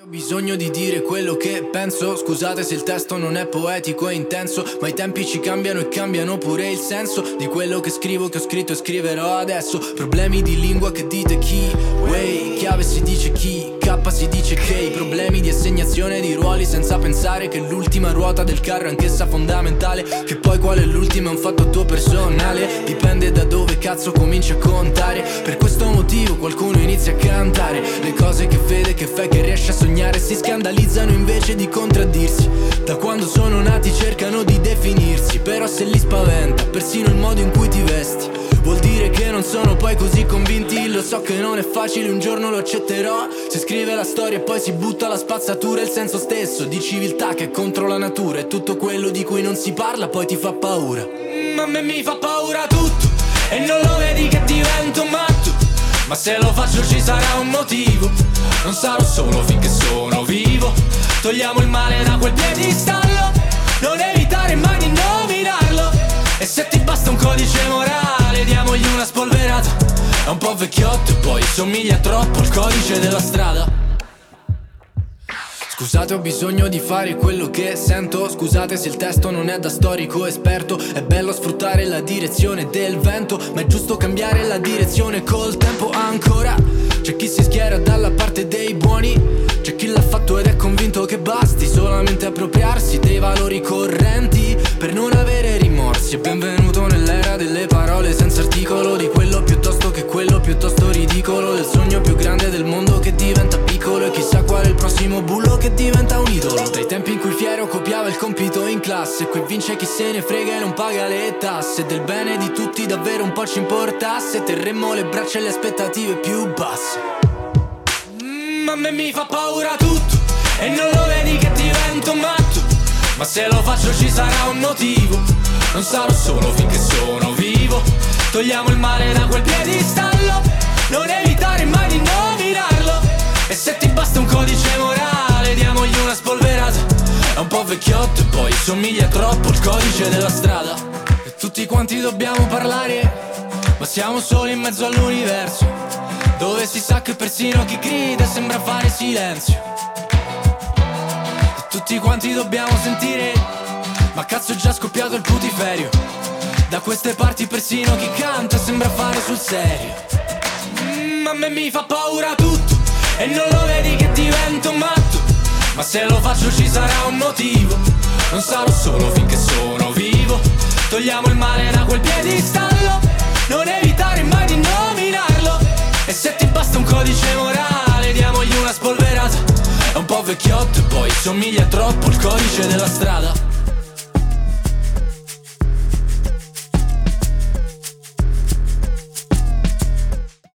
Ho bisogno di dire quello che penso. Scusate se il testo non è poetico e intenso, ma i tempi ci cambiano e cambiano pure il senso di quello che scrivo, che ho scritto e scriverò adesso. Problemi di lingua che dite chi, way, chiave si dice chi, K si dice che. Problemi di assegnazione di ruoli senza pensare che l'ultima ruota del carro è anch'essa fondamentale. Che poi qual è l'ultima è un fatto tuo personale, dipende da dove cazzo cominci a contare. Per questo motivo qualcuno inizia a cantare le cose che vede, che fai, che riesce a sognare. Si scandalizzano invece di contraddirsi. Da quando sono nati cercano di definirsi, però se li spaventa persino il modo in cui ti vesti, vuol dire che non sono poi così convinti. Lo so che non è facile, un giorno lo accetterò. Si scrive la storia e poi si butta la spazzatura. Il senso stesso di civiltà che è contro la natura. E tutto quello di cui non si parla poi ti fa paura. A me mi fa paura tutto e non lo vedi che divento matto. Ma se lo faccio ci sarà un motivo. Non sarò solo finché sono vivo. Togliamo il male da quel piedistallo, non evitare mai di nominarlo. E se ti basta un codice morale, diamogli una spolverata. È un po' vecchiotto e poi somiglia troppo al codice della strada. Scusate, ho bisogno di fare quello che sento. Scusate se il testo non è da storico esperto. È bello sfruttare la direzione del vento, ma è giusto cambiare la direzione col tempo ancora. C'è chi si schiera dalla parte dei buoni, c'è chi l'ha fatto ed è convinto che basti solamente appropriarsi dei valori correnti per non avere rimorsi. E benvenuto nell'era delle parole senza articolo, di quello piuttosto che quello piuttosto ridicolo, del sogno più grande del mondo che diventa piccolo. E chissà qual è il prossimo bullo che diventa un idolo. Dai tempi in cui Fiero copiava il compito in classe, qui vince chi se ne frega e non paga le tasse. Del bene di tutti davvero un po' ci importasse, terremmo le braccia e le aspettative più basse. A me mi fa paura tutto e non lo vedi che divento matto. Ma se lo faccio ci sarà un motivo. Non sarò solo finché sono vivo. Togliamo il male da quel piedistallo, non evitare mai di nominarlo. E se ti basta un codice morale, diamogli una spolverata. È un po' vecchiotto e poi somiglia troppo al codice della strada. E tutti quanti dobbiamo parlare, ma siamo soli in mezzo all'universo, dove si sa che persino chi grida sembra fare silenzio. E tutti quanti dobbiamo sentire, ma cazzo è già scoppiato il putiferio. Da queste parti persino chi canta sembra fare sul serio. A me mi fa paura tutto e non lo vedi che divento matto. Ma se lo faccio ci sarà un motivo. Non sarò solo finché sono vivo. Togliamo il male da quel piedistallo, non evitare mai di nominarlo. E se ti basta un codice morale, diamogli una spolverata. È un po' vecchiotto e poi somiglia troppo al codice della strada.